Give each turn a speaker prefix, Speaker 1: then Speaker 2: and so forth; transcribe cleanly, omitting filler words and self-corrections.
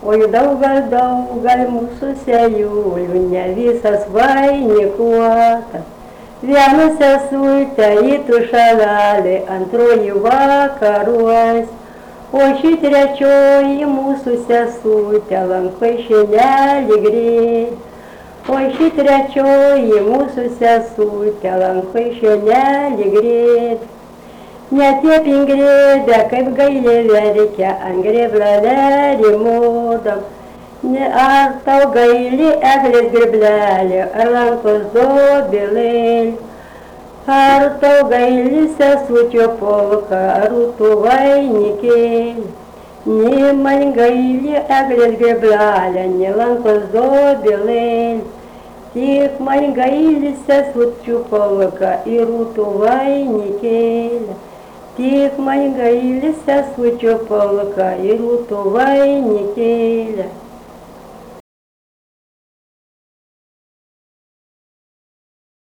Speaker 1: Oi, daugal mūsų sėjūlių, ne visas vainikuotas. Viena sesutė į tušalelį, antroji vakaruos, o ši trečioji mūsų sesutė lanko šinelį greit. O ši trečioji mūsų sesutė lanko šinelį greit. Net tie pingrėdė, kaip gailė verkia, ant grėblelį modam. Ar tau gaili eglės grėblelį, ar rankos dobilėlį. Ar tau gaili sesučio polka, ar rūtų vainikėlį. Ni man gaili eglės grėblelį, ni rankos dobilėlį. Tik man gaili sesučio polka, ir rūtų vainikėlį. Tik man gaili sesučio polka, ir rūtų vainikėlį.